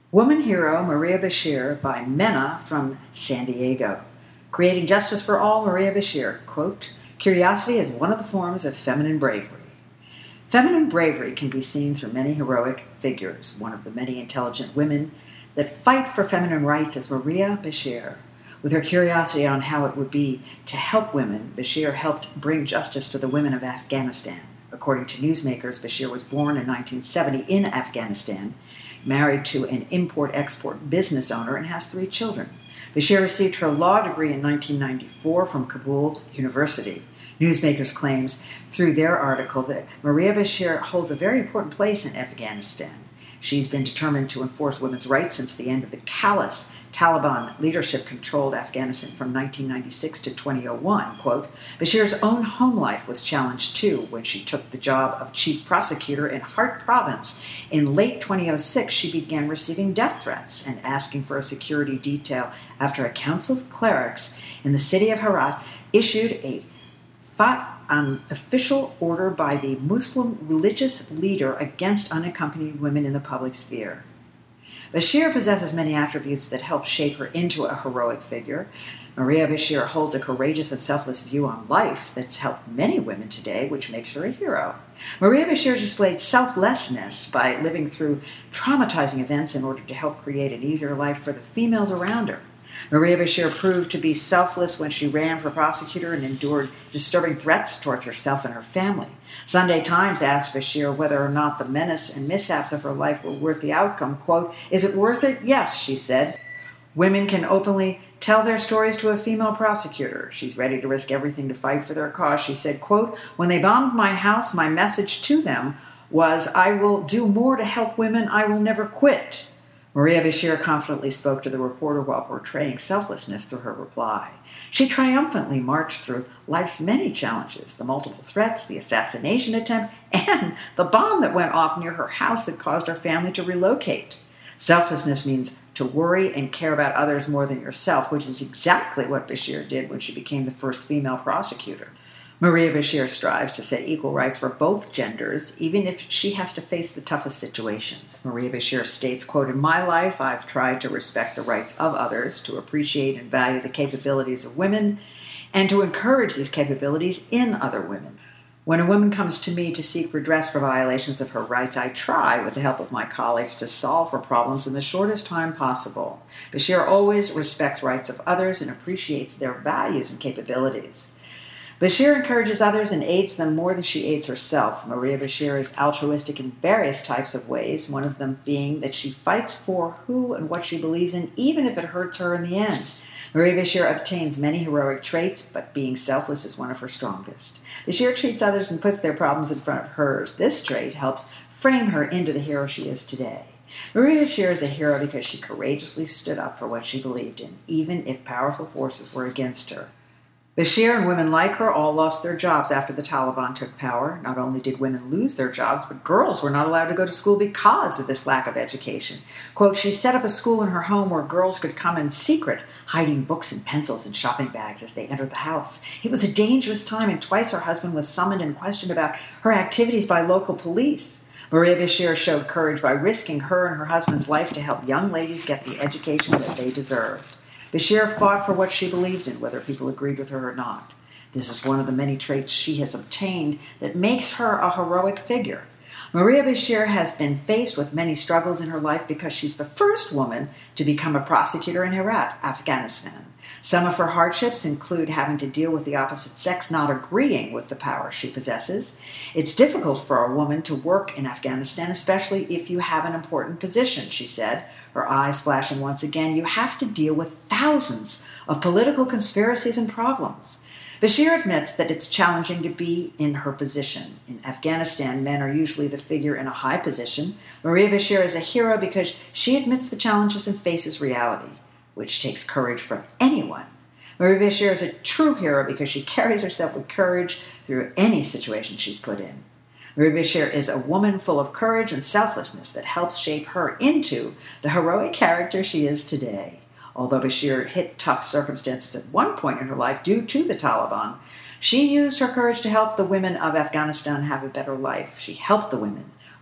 Woman Hero Maria Bashir by Mena from San Diego. Creating Justice for All, Maria Bashir, quote, "Curiosity is one of the forms of feminine bravery. Feminine bravery can be seen through many heroic figures. One of the many intelligent women that fight for feminine rights is Maria Bashir. With her curiosity on how it would be to help women, Bashir helped bring justice to the women of Afghanistan. According to newsmakers, Bashir was born in 1970 in Afghanistan, married to an import-export business owner, and has 3 children. Bashir received her law degree in 1994 from Kabul University. Newsmakers claims through their article that Maria Bashir holds a very important place in Afghanistan. She's been determined to enforce women's rights since the end of the callous Taliban leadership-controlled Afghanistan from 1996 to 2001. Quote, Bashir's own home life was challenged too when she took the job of chief prosecutor in Herat province. In late 2006, she began receiving death threats and asking for a security detail after a council of clerics in the city of Herat issued an official order by the Muslim religious leader against unaccompanied women in the public sphere. Bashir possesses many attributes that help shape her into a heroic figure. Maria Bashir holds a courageous and selfless view on life that's helped many women today, which makes her a hero. Maria Bashir displayed selflessness by living through traumatizing events in order to help create an easier life for the females around her. Maria Bashir proved to be selfless when she ran for prosecutor and endured disturbing threats towards herself and her family. Sunday Times asked Bashir whether or not the menace and mishaps of her life were worth the outcome. Quote, "Is it worth it? Yes," she said. Women can openly tell their stories to a female prosecutor. She's ready to risk everything to fight for their cause. She said, quote, "When they bombed my house, my message to them was, I will do more to help women. I will never quit." Maria Bashir confidently spoke to the reporter while portraying selflessness through her reply. She triumphantly marched through life's many challenges, the multiple threats, the assassination attempt, and the bomb that went off near her house that caused her family to relocate. Selflessness means to worry and care about others more than yourself, which is exactly what Bashir did when she became the first female prosecutor. Maria Bashir strives to set equal rights for both genders, even if she has to face the toughest situations. Maria Bashir states, quote, "In my life, I've tried to respect the rights of others, to appreciate and value the capabilities of women, and to encourage these capabilities in other women. When a woman comes to me to seek redress for violations of her rights, I try, with the help of my colleagues, to solve her problems in the shortest time possible. Bashir always respects rights of others and appreciates their values and capabilities. Bashir encourages others and aids them more than she aids herself. Maria Bashir is altruistic in various types of ways, one of them being that she fights for who and what she believes in, even if it hurts her in the end. Maria Bashir obtains many heroic traits, but being selfless is one of her strongest. Bashir treats others and puts their problems in front of hers. This trait helps frame her into the hero she is today. Maria Bashir is a hero because she courageously stood up for what she believed in, even if powerful forces were against her. Bashir and women like her all lost their jobs after the Taliban took power. Not only did women lose their jobs, but girls were not allowed to go to school because of this lack of education. Quote, "She set up a school in her home where girls could come in secret, hiding books and pencils in shopping bags as they entered the house. It was a dangerous time, and twice her husband was summoned and questioned about her activities by local police. Maria Bashir showed courage by risking her and her husband's life to help young ladies get the education that they deserved. Bashir fought for what she believed in, whether people agreed with her or not. This is one of the many traits she has obtained that makes her a heroic figure. Maria Bashir has been faced with many struggles in her life because she's the first woman to become a prosecutor in Herat, Afghanistan. Some of her hardships include having to deal with the opposite sex not agreeing with the power she possesses. It's difficult for a woman to work in Afghanistan, especially if you have an important position," she said, her eyes flashing once again. "You have to deal with thousands of political conspiracies and problems." Bashir admits that it's challenging to be in her position. In Afghanistan, men are usually the figure in a high position. Maria Bashir is a hero because she admits the challenges and faces reality, which takes courage from anyone. Maria Bashir is a true hero because she carries herself with courage through any situation she's put in. Maria Bashir is a woman full of courage and selflessness that helps shape her into the heroic character she is today. Although Bashir hit tough circumstances at one point in her life due to the Taliban, she used her courage to help the women of Afghanistan have a better life. She helped the women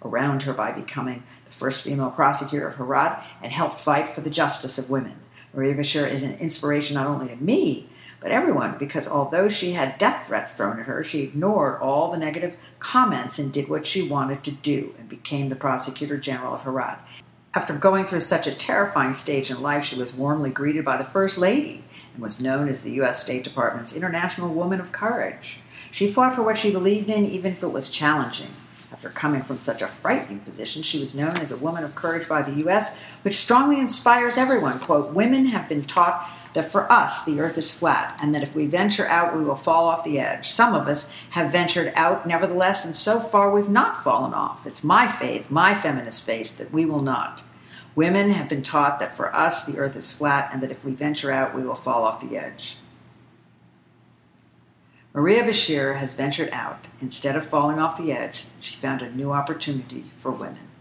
around her by becoming the first female prosecutor of Herat and helped fight for the justice of women. Maria Bashir is an inspiration not only to me, but everyone, because although she had death threats thrown at her, she ignored all the negative comments and did what she wanted to do and became the Prosecutor General of Herat. After going through such a terrifying stage in life, she was warmly greeted by the First Lady and was known as the U.S. State Department's International Woman of Courage. She fought for what she believed in, even if it was challenging. After coming from such a frightening position, she was known as a woman of courage by the U.S., which strongly inspires everyone. Quote, "Women have been taught that for us, the earth is flat, and that if we venture out, we will fall off the edge. Some of us have ventured out, nevertheless, and so far we've not fallen off. It's my faith, my feminist faith, that we will not. Women have been taught that for us, the earth is flat, and that if we venture out, we will fall off the edge." Maria Bashir has ventured out. Instead of falling off the edge, she found a new opportunity for women.